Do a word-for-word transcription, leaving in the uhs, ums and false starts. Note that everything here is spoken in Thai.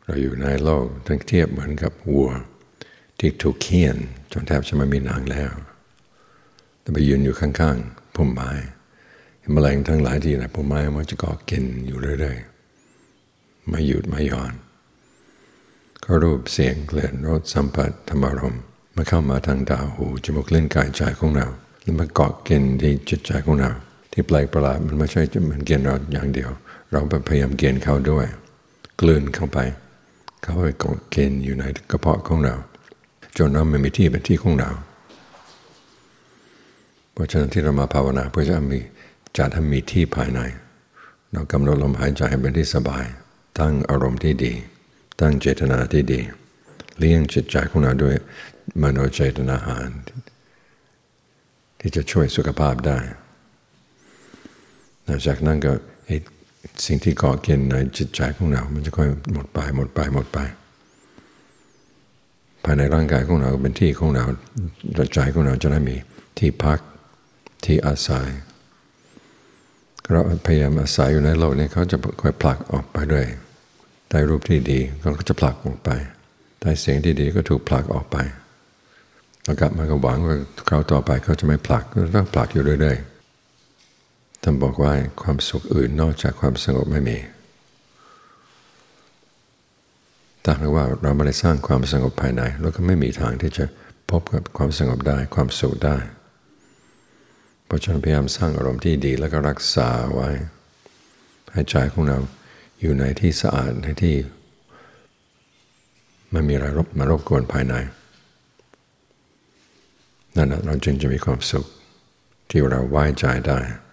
เราอยู่ในโลกทั้งเทียบเหมือนกับวัวที่ถูกเคี่ยนจนแทบจะไม่มีหนังแล้วแต่ไปยืนอยู่ข้างๆพุ่มไม้แมลงทั้งหลายที่ในพุ่มไม้มันจะเกาะกินอยู่เรื่อยๆไม่หยุดไม่หย่อนก็รูปเสียงกลิ่นรสสัมผัสธรรมารมณ์มาเข้ามาทางตาหูจมูกลิ้นกายใจของเราแล้วมันเกาะกินที่จิตใจของเราที่แปลกประหลาดมันไม่ใช่จะมันกินเราอย่างเดียวเราพยายามกินเขาด้วยกลืนเข้าไปเขาไปเกาะกินอยู่ในกระเพาะของเราจนเราไม่มีที่เป็นที่ของเราเพราะฉะนั้นที่เรามาภาวนาเพื่อจะมีจัดให้มีที่ภายในเรากำหนดลมหายใจให้เป็นที่สบายตั้งอารมณ์ที่ดีตั้งเจตนาที่ดีเลี้ยงจิตใจของเราด้วยมโนเจตนาอาหารที่จะช่วยสุขภาพได้หลังจากนั้นก็สิ่งที่ก่อเกินในจิตใจของเรามันจะค่อยหมดไปหมดไปหมดไปภายในร่างกายของเราเป็นที่ของเราใจของเราจะได้มีที่พักที่อาศัยเราพยายามอาศัยอยู่ในโลกนี้เขาจะค่อยผลักออกไปด้วยได้รูปที่ดีเขาก็จะผลักออกไปได้เสียงที่ดีก็ถูกผลักออกไปแล้วกลับมาก็หวังว่าคราวต่อไปเขาจะไม่ผลักก็ต้องผลักอยู่เรื่อยๆท่านบอกว่าความสุขอื่นนอกจากความสงบไม่มีถ้าหากว่าเราไม่ได้สร้างความสงบภายในเราก็ไม่มีทางที่จะพบกับความสงบได้ความสุขได้เพราะฉะนั้นพยายามสร้างอารมณ์ที่ดีแล้วก็รักษาไว้ให้ใจของเราอยู่ในที่สะอาดในที่ไม่มีอะไรรบมารบกวนภายในนั่นเราจึงจะมีความสุขที่เราไว้ใจได้